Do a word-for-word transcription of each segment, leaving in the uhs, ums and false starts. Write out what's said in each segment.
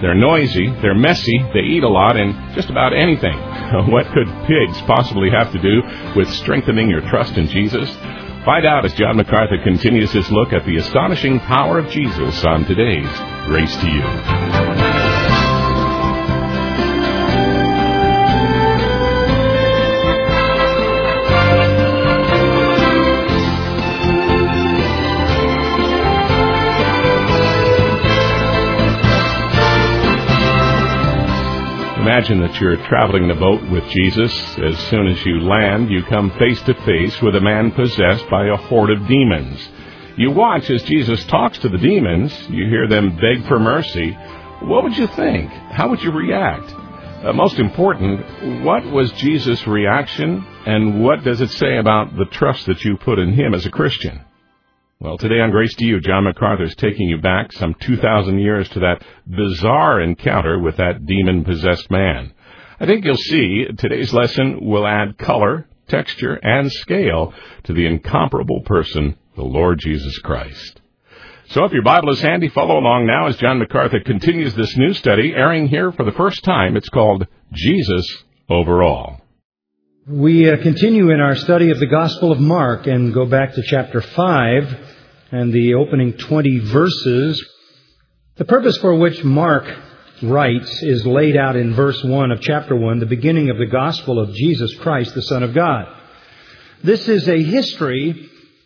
They're noisy, they're messy, they eat a lot, and just about anything. What could pigs possibly have to do with strengthening your trust in Jesus? Find out as John MacArthur continues his look at the astonishing power of Jesus on today's Grace to You. Imagine that you're traveling the boat with Jesus. As soon as you land, you come face to face with a man possessed by a horde of demons. You watch as Jesus talks to the demons. You hear them beg for mercy. What would you think? How would you react? Uh, most important, what was Jesus' reaction, and what does it say about the trust that you put in him as a Christian? Well, today on Grace to You, John MacArthur is taking you back some two thousand years to that bizarre encounter with that demon-possessed man. I think you'll see today's lesson will add color, texture, and scale to the incomparable person, the Lord Jesus Christ. So if your Bible is handy, follow along now as John MacArthur continues this new study, airing here for the first time. It's called Jesus Over All. We uh, continue in our study of the Gospel of Mark and go back to chapter five and the opening twenty verses. The purpose for which Mark writes is laid out in verse one of chapter one, the beginning of the Gospel of Jesus Christ, the Son of God. This is a history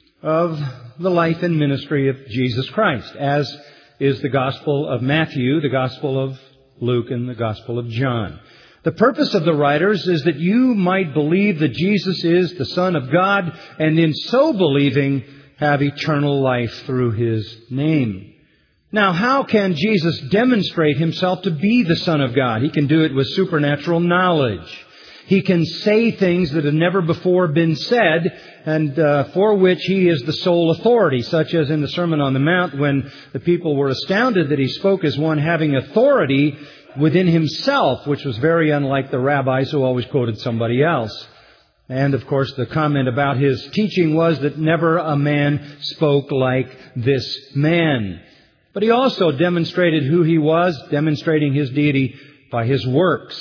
of the life and ministry of Jesus Christ, as is the Gospel of Matthew, the Gospel of Luke, and the Gospel of John. The purpose of the writers is that you might believe that Jesus is the Son of God, and in so believing, have eternal life through His name. Now, how can Jesus demonstrate Himself to be the Son of God? He can do it with supernatural knowledge. He can say things that have never before been said, and uh, for which He is the sole authority, such as in the Sermon on the Mount, when the people were astounded that He spoke as one having authority within Himself, which was very unlike the rabbis who always quoted somebody else. And, of course, the comment about His teaching was that never a man spoke like this man. But He also demonstrated who He was, demonstrating His deity by His works.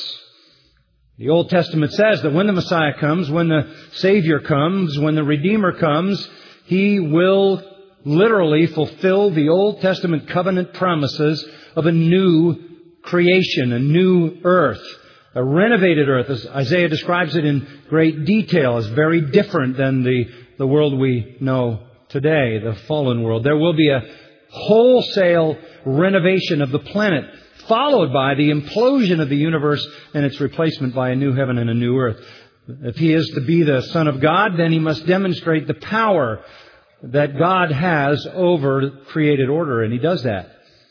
The Old Testament says that when the Messiah comes, when the Savior comes, when the Redeemer comes, He will literally fulfill the Old Testament covenant promises of a new creation, a new earth, a renovated earth, as Isaiah describes it in great detail, is very different than the, the world we know today, the fallen world. There will be a wholesale renovation of the planet, followed by the implosion of the universe and its replacement by a new heaven and a new earth. If He is to be the Son of God, then He must demonstrate the power that God has over created order, and He does that.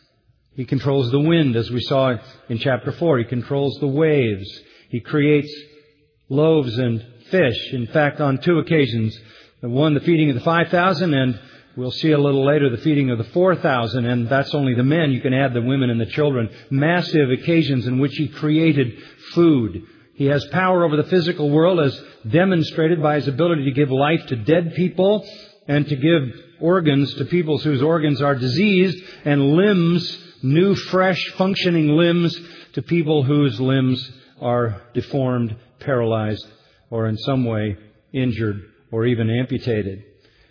He controls the wind, as we saw in chapter four. He controls the waves. He creates loaves and fish. In fact, on two occasions, the one, the feeding of the five thousand, and we'll see a little later the feeding of the four thousand, and that's only the men. You can add the women and the children. Massive occasions in which He created food. He has power over the physical world, as demonstrated by His ability to give life to dead people and to give organs to people whose organs are diseased, and limbs, new, fresh, functioning limbs to people whose limbs are deformed, paralyzed, or in some way injured or even amputated.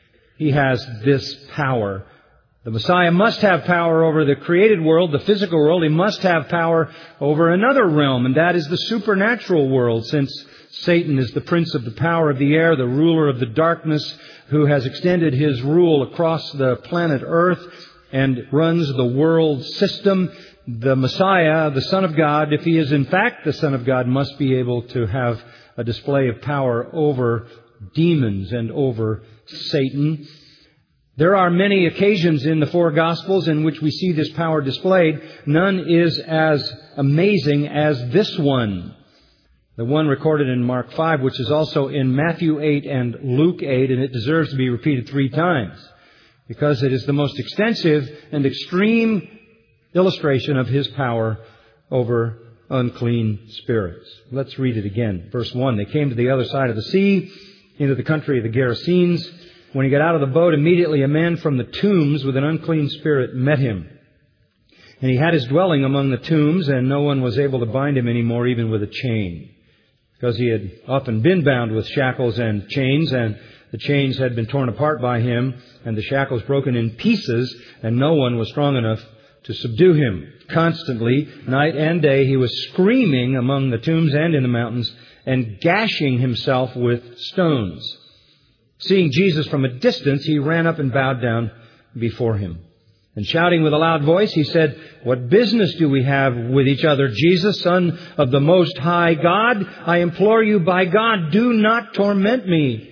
He has this power. The Messiah must have power over the created world, the physical world. He must have power over another realm, and that is the supernatural world, since Satan is the prince of the power of the air, the ruler of the darkness, who has extended his rule across the planet Earth and runs the world system. The Messiah, the Son of God, if He is in fact the Son of God, must be able to have a display of power over demons and over Satan. There are many occasions in the four Gospels in which we see this power displayed. None is as amazing as this one. The one recorded in Mark five, which is also in Matthew eight and Luke eight, and it deserves to be repeated three times, because it is the most extensive and extreme illustration of His power over unclean spirits. Let's read it again. Verse one, they came to the other side of the sea, into the country of the Gerasenes. When he got out of the boat, immediately a man from the tombs with an unclean spirit met Him. And he had his dwelling among the tombs, and no one was able to bind him anymore, even with a chain, because he had often been bound with shackles and chains, and the chains had been torn apart by him, and the shackles broken in pieces, and no one was strong enough to subdue him. Constantly, night and day, he was screaming among the tombs and in the mountains, and gashing himself with stones. Seeing Jesus from a distance, he ran up and bowed down before him. And shouting with a loud voice, he said, "What business do we have with each other, Jesus, Son of the Most High God? I implore you by God, do not torment me."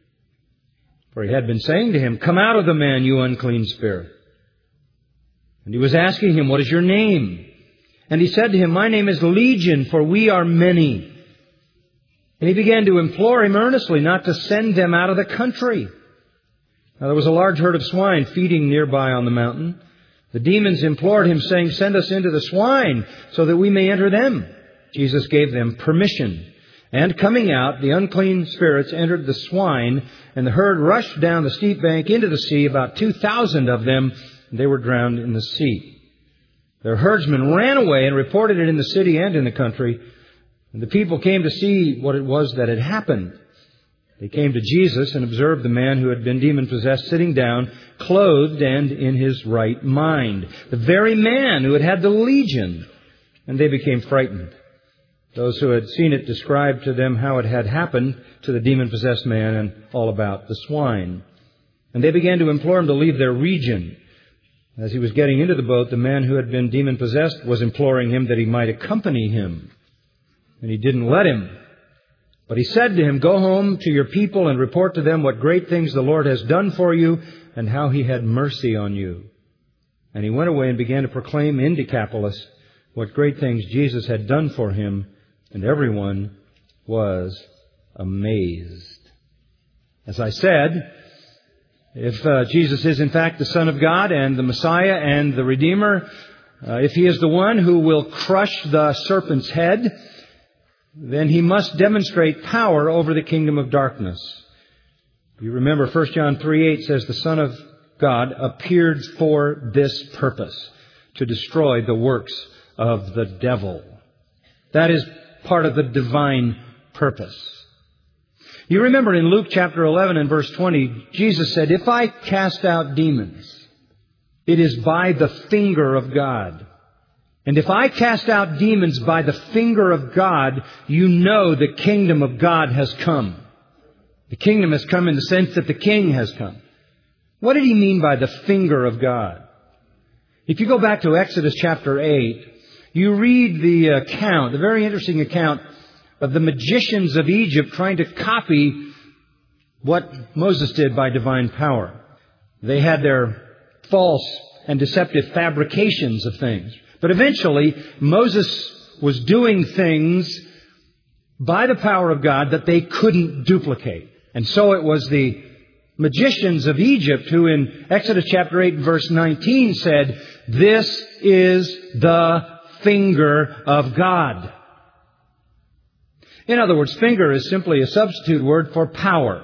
For he had been saying to him, "Come out of the man, you unclean spirit." And he was asking him, "What is your name?" And he said to him, "My name is Legion, for we are many." And he began to implore him earnestly not to send them out of the country. Now there was a large herd of swine feeding nearby on the mountain. The demons implored him, saying, "Send us into the swine, so that we may enter them." Jesus gave them permission. And coming out, the unclean spirits entered the swine, and the herd rushed down the steep bank into the sea, about two thousand of them, and they were drowned in the sea. Their herdsmen ran away and reported it in the city and in the country. And the people came to see what it was that had happened. They came to Jesus and observed the man who had been demon-possessed sitting down, clothed and in his right mind, the very man who had had the legion. And they became frightened. Those who had seen it described to them how it had happened to the demon-possessed man and all about the swine. And they began to implore him to leave their region. As he was getting into the boat, the man who had been demon-possessed was imploring him that he might accompany him. And he didn't let him. But he said to him, "Go home to your people and report to them what great things the Lord has done for you and how he had mercy on you." And he went away and began to proclaim in Decapolis what great things Jesus had done for him, and everyone was amazed. As I said, if uh, Jesus is in fact the Son of God and the Messiah and the Redeemer, uh, if he is the one who will crush the serpent's head, then he must demonstrate power over the kingdom of darkness. You remember First John three eight says the Son of God appeared for this purpose, to destroy the works of the devil. That is part of the divine purpose. You remember in Luke chapter eleven and verse twenty, Jesus said, "If I cast out demons, it is by the finger of God. And if I cast out demons by the finger of God, you know the kingdom of God has come." The kingdom has come in the sense that the king has come. What did he mean by the finger of God? If you go back to Exodus chapter eight, you read the account, the very interesting account of the magicians of Egypt trying to copy what Moses did by divine power. They had their false and deceptive fabrications of things. But eventually, Moses was doing things by the power of God that they couldn't duplicate. And so it was the magicians of Egypt who in Exodus chapter eight verse nineteen said, "This is the finger of God." In other words, finger is simply a substitute word for power.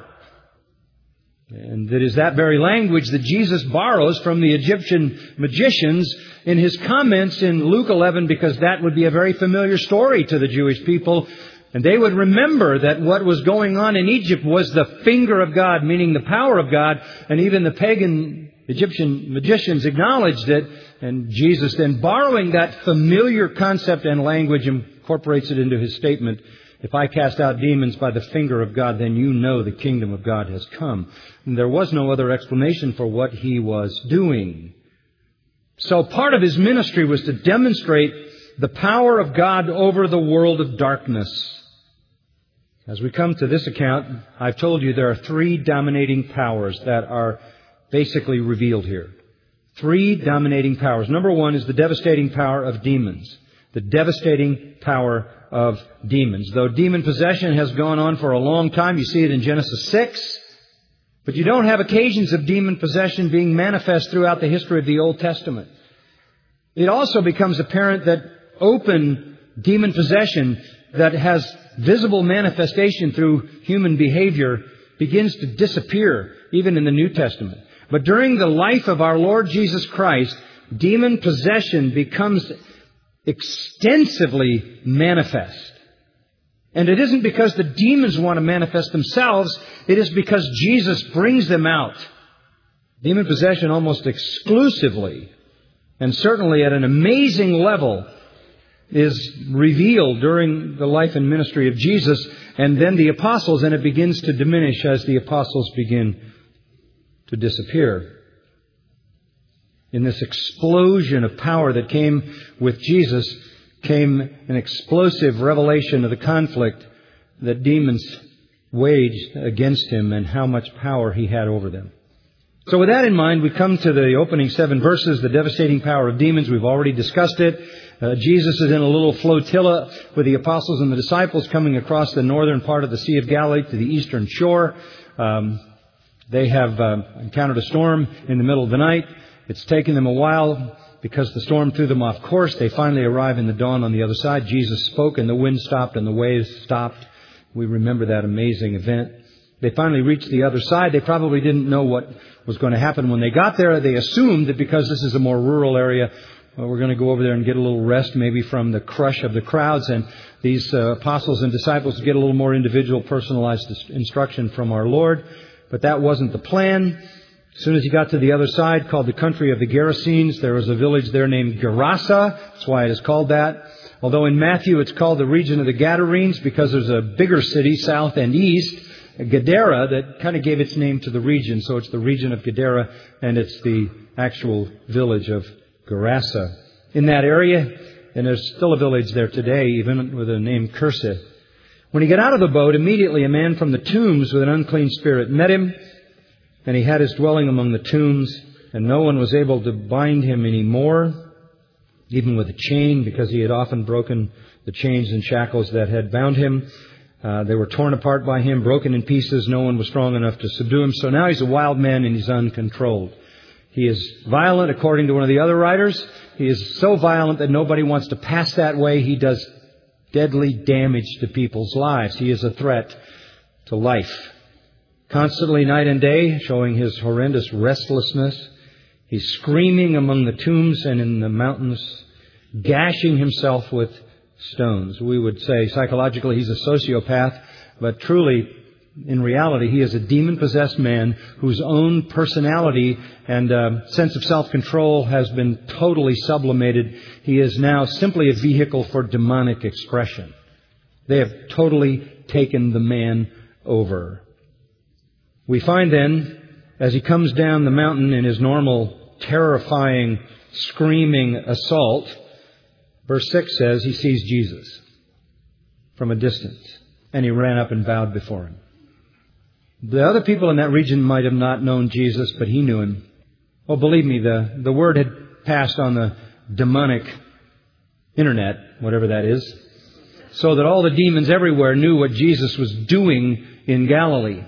And it is that very language that Jesus borrows from the Egyptian magicians in his comments in Luke eleven, because that would be a very familiar story to the Jewish people. And they would remember that what was going on in Egypt was the finger of God, meaning the power of God. And even the pagan Egyptian magicians acknowledged it. And Jesus then, borrowing that familiar concept and language, incorporates it into his statement, "If I cast out demons by the finger of God, then you know the kingdom of God has come." And there was no other explanation for what he was doing. So part of his ministry was to demonstrate the power of God over the world of darkness. As we come to this account, I've told you there are three dominating powers that are basically revealed here. Three dominating powers. Number one is the devastating power of demons. The devastating power of demons. Though demon possession has gone on for a long time, you see it in Genesis six, but you don't have occasions of demon possession being manifest throughout the history of the Old Testament. It also becomes apparent that open demon possession that has visible manifestation through human behavior begins to disappear even in the New Testament. But during the life of our Lord Jesus Christ, demon possession becomes extensively manifest. And it isn't because the demons want to manifest themselves. It is because Jesus brings them out. Demon possession almost exclusively, and certainly at an amazing level, is revealed during the life and ministry of Jesus and then the apostles, and it begins to diminish as the apostles begin to disappear. In this explosion of power that came with Jesus came an explosive revelation of the conflict that demons waged against Him and how much power He had over them. So with that in mind, we come to the opening seven verses, the devastating power of demons. We've already discussed it. Uh, Jesus is in a little flotilla with the apostles and the disciples coming across the northern part of the Sea of Galilee to the eastern shore. Um, they have uh, encountered a storm in the middle of the night. It's taken them a while because the storm threw them off course. They finally arrive in the dawn on the other side. Jesus spoke and the wind stopped and the waves stopped. We remember that amazing event. They finally reached the other side. They probably didn't know what was going to happen when they got there. They assumed that because this is a more rural area, well, we're going to go over there and get a little rest maybe from the crush of the crowds. And these uh, apostles and disciples get a little more individual, personalized instruction from our Lord. But that wasn't the plan. As soon as he got to the other side, called the country of the Gerasenes, there was a village there named Gerasa. That's why it is called that. Although in Matthew it's called the region of the Gadarenes because there's a bigger city south and east, Gadara, that kind of gave its name to the region. So it's the region of Gadara, and it's the actual village of Gerasa. In that area, and there's still a village there today, even with the name Cursa. When he got out of the boat, immediately a man from the tombs with an unclean spirit met him, and he had his dwelling among the tombs, and no one was able to bind him anymore, even with a chain, because he had often broken the chains and shackles that had bound him. Uh, they were torn apart by him, broken in pieces. No one was strong enough to subdue him. So now he's a wild man and he's uncontrolled. He is violent, according to one of the other writers. He is so violent that nobody wants to pass that way. He does deadly damage to people's lives. He is a threat to life. Constantly, night and day, showing his horrendous restlessness. He's screaming among the tombs and in the mountains, gashing himself with stones. We would say psychologically he's a sociopath, but truly, in reality, he is a demon-possessed man whose own personality and uh, sense of self-control has been totally sublimated. He is now simply a vehicle for demonic expression. They have totally taken the man over. We find then, as he comes down the mountain in his normal, terrifying, screaming assault, verse six says he sees Jesus from a distance, and he ran up and bowed before him. The other people in that region might have not known Jesus, but he knew him. Oh, believe me, the, the word had passed on the demonic internet, whatever that is, so that all the demons everywhere knew what Jesus was doing in Galilee.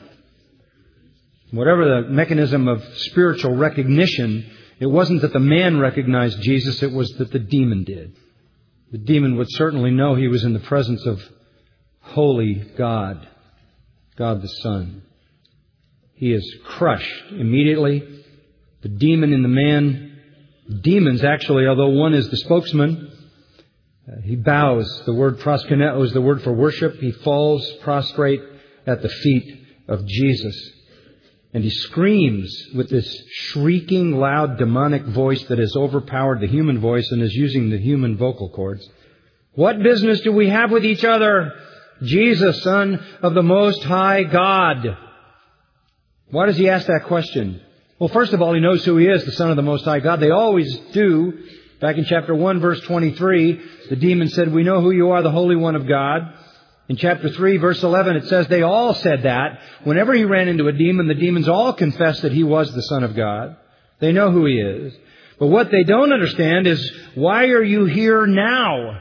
Whatever the mechanism of spiritual recognition, it wasn't that the man recognized Jesus, it was that the demon did. The demon would certainly know he was in the presence of holy God, God the Son. He is crushed immediately. The demon in the man, demons actually, although one is the spokesman, uh, he bows. The word proskuneo is the word for worship. He falls prostrate at the feet of Jesus. And he screams with this shrieking, loud, demonic voice that has overpowered the human voice and is using the human vocal cords. What business do we have with each other? Jesus, Son of the Most High God. Why does he ask that question? Well, first of all, he knows who he is, the Son of the Most High God. They always do. Back in chapter one, verse twenty-three, the demon said, "We know who you are, the Holy One of God." In chapter three, verse eleven, it says they all said that. Whenever he ran into a demon, the demons all confessed that he was the Son of God. They know who he is. But what they don't understand is, why are you here now?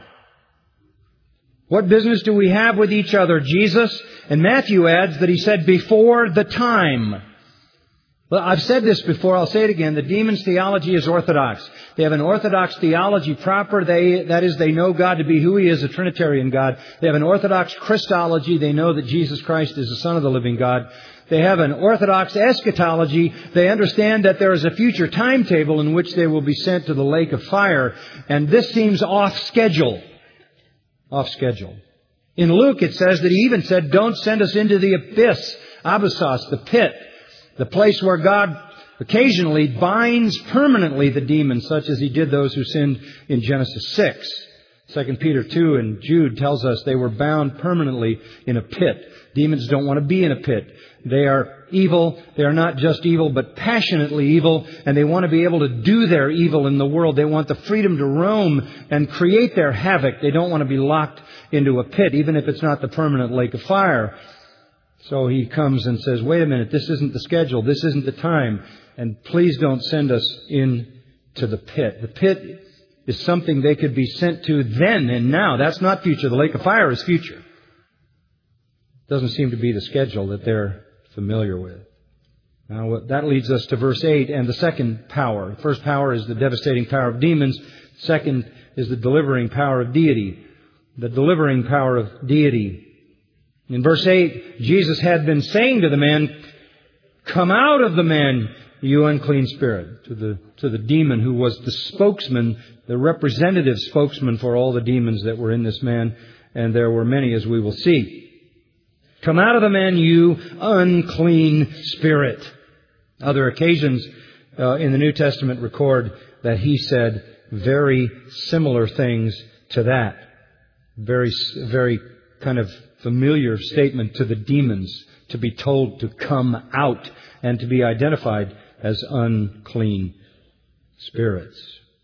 What business do we have with each other, Jesus? And Matthew adds that he said, before the time. Well, I've said this before, I'll say it again. The demon's theology is orthodox. They have an orthodox theology proper. They, that is, they know God to be who He is, a Trinitarian God. They have an orthodox Christology. They know that Jesus Christ is the Son of the living God. They have an orthodox eschatology. They understand that there is a future timetable in which they will be sent to the lake of fire. And this seems off schedule. Off schedule. In Luke, it says that He even said, don't send us into the abyss, abyssos, the pit, the place where God occasionally binds permanently the demons, such as He did those who sinned in Genesis six. Second Peter two and Jude tells us they were bound permanently in a pit. Demons don't want to be in a pit. They are evil. They are not just evil, but passionately evil. And they want to be able to do their evil in the world. They want the freedom to roam and create their havoc. They don't want to be locked into a pit, even if it's not the permanent lake of fire. So He comes and says, wait a minute, this isn't the schedule. This isn't the time. And please don't send us into the pit. The pit is something they could be sent to then and now. That's not future. The lake of fire is future. Doesn't seem to be the schedule that they're familiar with. Now, that leads us to verse eight and the second power. The first power is the devastating power of demons. Second is the delivering power of deity. The delivering power of deity. In verse eight, Jesus had been saying to the man, come out of the man, you unclean spirit. To the, to the demon who was the spokesman, the representative spokesman for all the demons that were in this man. And there were many, as we will see. Come out of the man, you unclean spirit. Other occasions uh, in the New Testament record that He said very similar things to that. Very, very kind of familiar statement to the demons to be told to come out and to be identified as unclean spirits.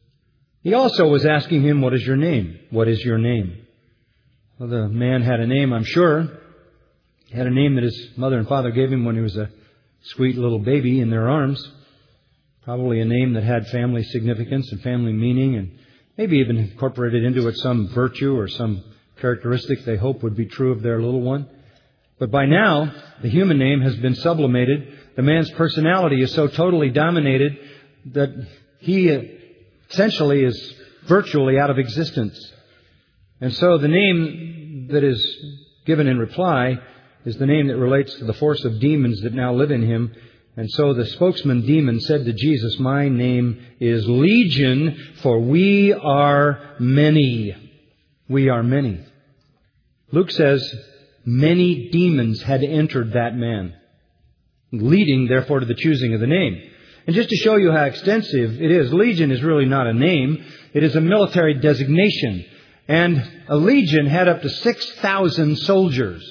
He also was asking him, what is your name? What is your name? Well, the man had a name, I'm sure. He had a name that his mother and father gave him when he was a sweet little baby in their arms. Probably a name that had family significance and family meaning, and maybe even incorporated into it some virtue or some characteristic they hope would be true of their little one. But by now, the human name has been sublimated. The man's personality is so totally dominated that he essentially is virtually out of existence. And so the name that is given in reply is the name that relates to the force of demons that now live in him. And so the spokesman demon said to Jesus, my name is Legion, for we are many. We are many. Luke says many demons had entered that man, leading, therefore, to the choosing of the name. And just to show you how extensive it is, Legion is really not a name. It is a military designation. And a legion had up to six thousand soldiers.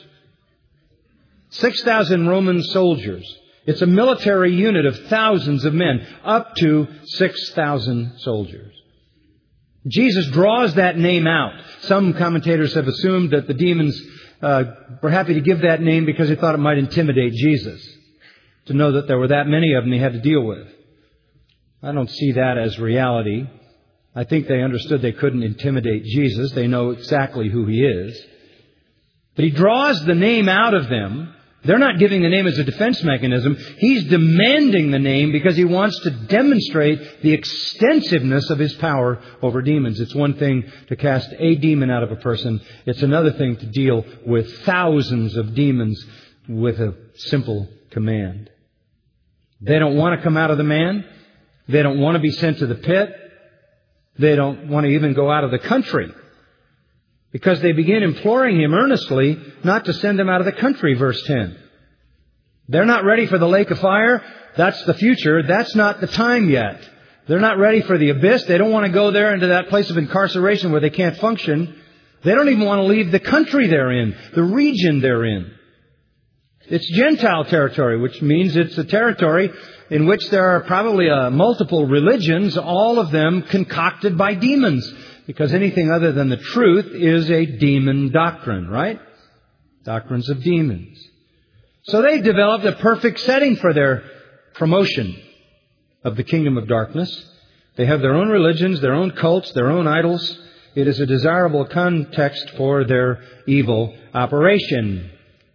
six thousand Roman soldiers. It's a military unit of thousands of men, up to six thousand soldiers. Jesus draws that name out. Some commentators have assumed that the demons uh, were happy to give that name because they thought it might intimidate Jesus, to know that there were that many of them he had to deal with. I don't see that as reality. I think they understood they couldn't intimidate Jesus. They know exactly who He is. But He draws the name out of them. They're not giving the name as a defense mechanism. He's demanding the name because He wants to demonstrate the extensiveness of His power over demons. It's one thing to cast a demon out of a person. It's another thing to deal with thousands of demons with a simple command. They don't want to come out of the man. They don't want to be sent to the pit. They don't want to even go out of the country. Because they begin imploring Him earnestly not to send them out of the country, verse ten. They're not ready for the lake of fire. That's the future. That's not the time yet. They're not ready for the abyss. They don't want to go there into that place of incarceration where they can't function. They don't even want to leave the country they're in, the region they're in. It's Gentile territory, which means it's a territory in which there are probably uh, multiple religions, all of them concocted by demons. Because anything other than the truth is a demon doctrine, right? Doctrines of demons. So they've developed a perfect setting for their promotion of the kingdom of darkness. They have their own religions, their own cults, their own idols. It is a desirable context for their evil operation.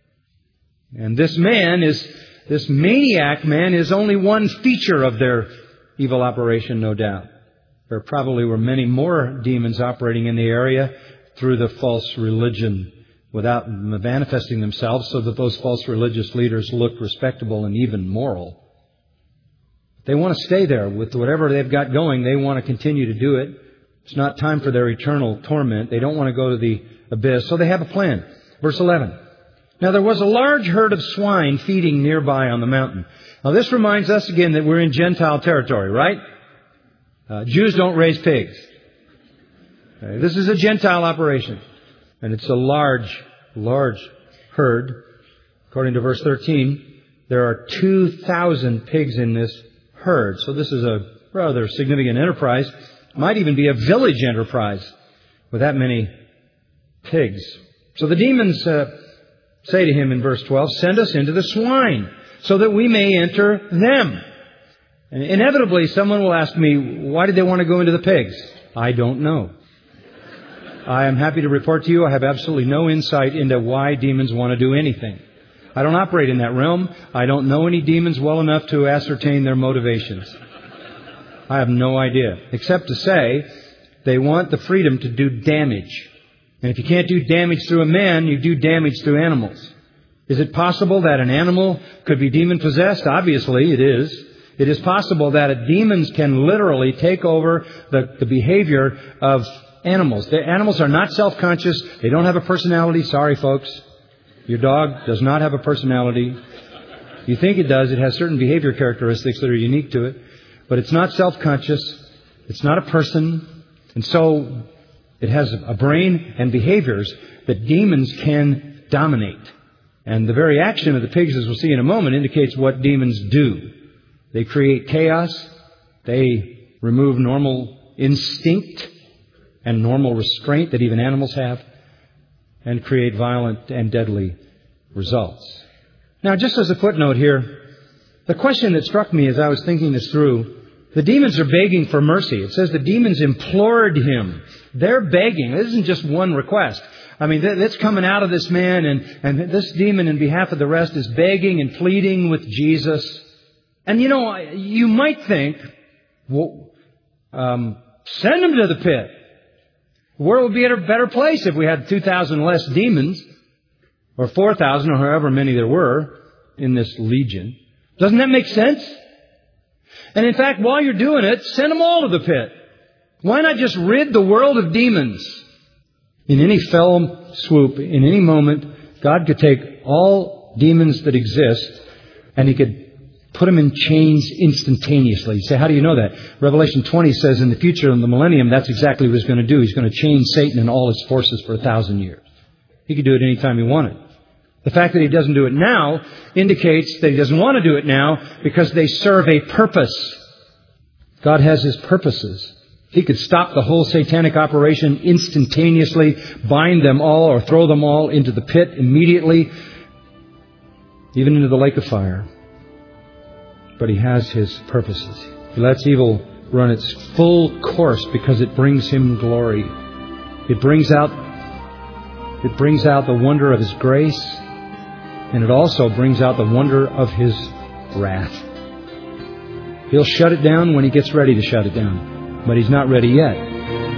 And this man is, this maniac man is only one feature of their evil operation, no doubt. There probably were many more demons operating in the area through the false religion without manifesting themselves so that those false religious leaders looked respectable and even moral. They want to stay there with whatever they've got going. They want to continue to do it. It's not time for their eternal torment. They don't want to go to the abyss. So they have a plan. Verse eleven. Now there was a large herd of swine feeding nearby on the mountain. Now this reminds us again that we're in Gentile territory, right? Uh, Jews don't raise pigs. Okay, this is a Gentile operation. And it's a large, large herd. According to verse thirteen, there are two thousand pigs in this herd. So this is a rather significant enterprise. Might even be a village enterprise with that many pigs. So the demons uh, say to him in verse twelve, send us into the swine so that we may enter them. And inevitably someone will ask me, why did they want to go into the pigs? I don't know. I am happy to report to you I have absolutely no insight into why demons want to do anything. I don't operate in that realm. I don't know any demons well enough to ascertain their motivations. I have no idea, except to say they want the freedom to do damage. And if you can't do damage through a man, you do damage through animals. Is it possible that an animal could be demon-possessed? Obviously, it is. It is possible that a demons can literally take over the, the behavior of animals. The animals are not self-conscious. They don't have a personality. Sorry, folks. Your dog does not have a personality. You think it does. It has certain behavior characteristics that are unique to it. But it's not self-conscious. It's not a person. And so it has a brain and behaviors that demons can dominate. And the very action of the pigs, as we'll see in a moment, indicates what demons do. They create chaos. They remove normal instinct and normal restraint that even animals have, and create violent and deadly results. Now, just as a footnote here, the question that struck me as I was thinking this through, the demons are begging for mercy. It says the demons implored him. They're begging. This isn't just one request. I mean, that's coming out of this man, and, and this demon, in behalf of the rest, is begging and pleading with Jesus. And, you know, you might think, well, um, send him to the pit. The world would be at a better place if we had two thousand less demons, or four thousand, or however many there were in this legion. Doesn't that make sense? And in fact, while you're doing it, send them all to the pit. Why not just rid the world of demons? In any fell swoop, in any moment, God could take all demons that exist and He could put them in chains instantaneously. You say, how do you know that? Revelation twenty says in the future, in the millennium, that's exactly what He's going to do. He's going to chain Satan and all his forces for a thousand years. He could do it any time He wanted. The fact that He doesn't do it now indicates that He doesn't want to do it now because they serve a purpose. God has His purposes. He could stop the whole satanic operation instantaneously, bind them all or throw them all into the pit immediately, even into the lake of fire. But He has His purposes. He lets evil run its full course because it brings Him glory. It brings out, it brings out the wonder of His grace, and it also brings out the wonder of His wrath. He'll shut it down when He gets ready to shut it down, but He's not ready yet.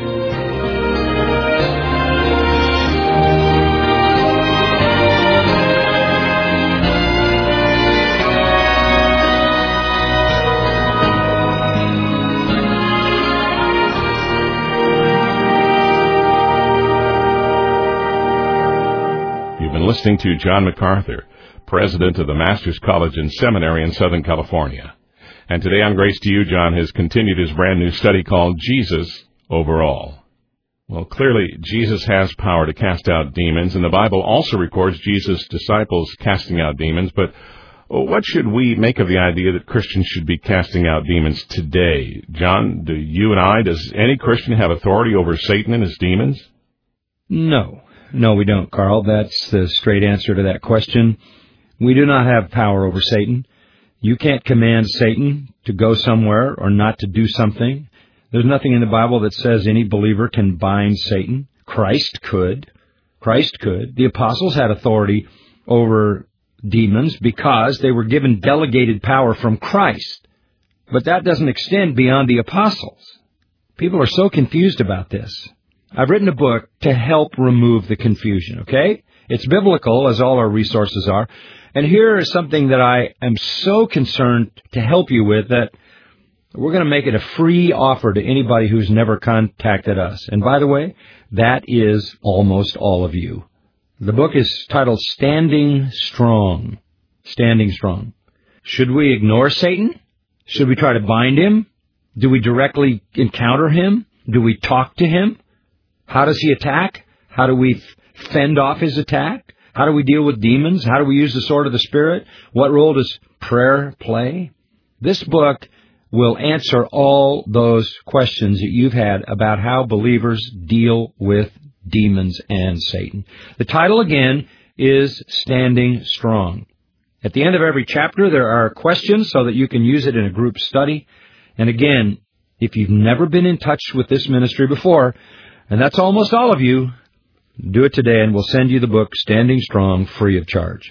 Listening to John MacArthur, president of the Masters College and Seminary in Southern California. And today on Grace to You, John has continued his brand new study called Jesus Overall. Well, clearly, Jesus has power to cast out demons, and the Bible also records Jesus' disciples casting out demons. But what should we make of the idea that Christians should be casting out demons today? John, do you and I, does any Christian have authority over Satan and his demons? No. No, we don't, Carl. That's the straight answer to that question. We do not have power over Satan. You can't command Satan to go somewhere or not to do something. There's nothing in the Bible that says any believer can bind Satan. Christ could. Christ could. The apostles had authority over demons because they were given delegated power from Christ. But that doesn't extend beyond the apostles. People are so confused about this. I've written a book to help remove the confusion, okay? It's biblical, as all our resources are. And here is something that I am so concerned to help you with that we're going to make it a free offer to anybody who's never contacted us. And by the way, that is almost all of you. The book is titled Standing Strong. Standing Strong. Should we ignore Satan? Should we try to bind him? Do we directly encounter him? Do we talk to him? How does he attack? How do we fend off his attack? How do we deal with demons? How do we use the sword of the Spirit? What role does prayer play? This book will answer all those questions that you've had about how believers deal with demons and Satan. The title, again, is Standing Strong. At the end of every chapter, there are questions so that you can use it in a group study. And again, if you've never been in touch with this ministry before, and that's almost all of you, do it today, and we'll send you the book, Standing Strong, free of charge.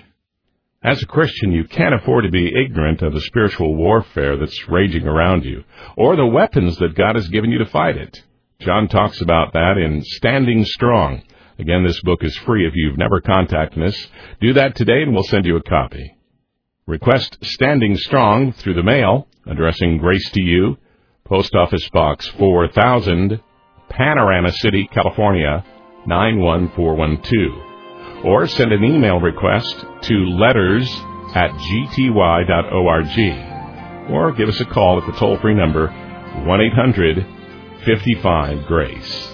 As a Christian, you can't afford to be ignorant of the spiritual warfare that's raging around you, or the weapons that God has given you to fight it. John talks about that in Standing Strong. Again, this book is free if you've never contacted us. Do that today, and we'll send you a copy. Request Standing Strong through the mail, addressing Grace to You, Post Office Box four thousand, Panorama City, California, nine one four one two. Or send an email request to letters at g t y dot org. Or give us a call at the toll-free number one eight hundred, five five, GRACE.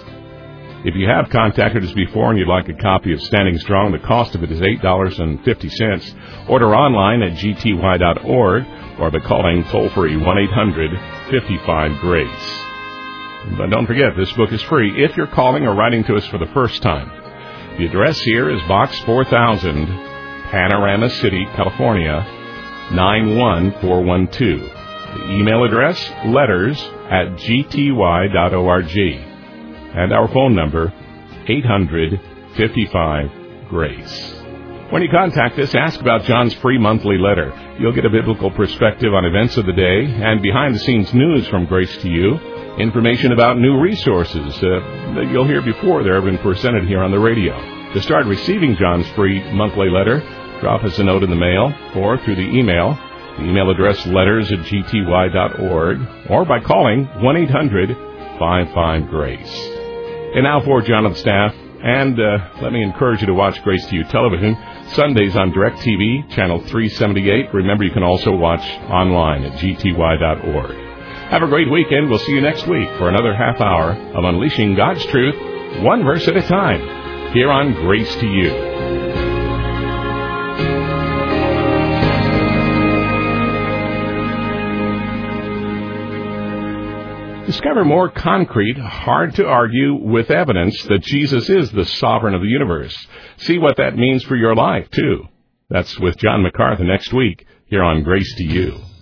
If you have contacted us before and you'd like a copy of Standing Strong, the cost of it is eight dollars and fifty cents. Order online at g t y dot org or by calling toll-free one eight hundred, five five, GRACE. But don't forget, this book is free if you're calling or writing to us for the first time. The address here is Box four thousand, Panorama City, California, nine one four one two. The email address, letters at g t y dot org. And our phone number, eight hundred, five five, GRACE. When you contact us, ask about John's free monthly letter. You'll get a biblical perspective on events of the day and behind-the-scenes news from Grace to You, information about new resources uh, that you'll hear before they're been presented here on the radio. To start receiving John's free monthly letter, drop us a note in the mail or through the email. The email address, letters at g t y dot org, or by calling one eight hundred, five five, GRACE. And now for John and staff, and uh, let me encourage you to watch Grace to You television, Sundays on DirecTV, channel three seventy-eight. Remember, you can also watch online at g t y dot org. Have a great weekend. We'll see you next week for another half hour of Unleashing God's Truth, one verse at a time, here on Grace to You. Discover more concrete, hard-to-argue with evidence that Jesus is the sovereign of the universe. See what that means for your life, too. That's with John MacArthur next week here on Grace to You.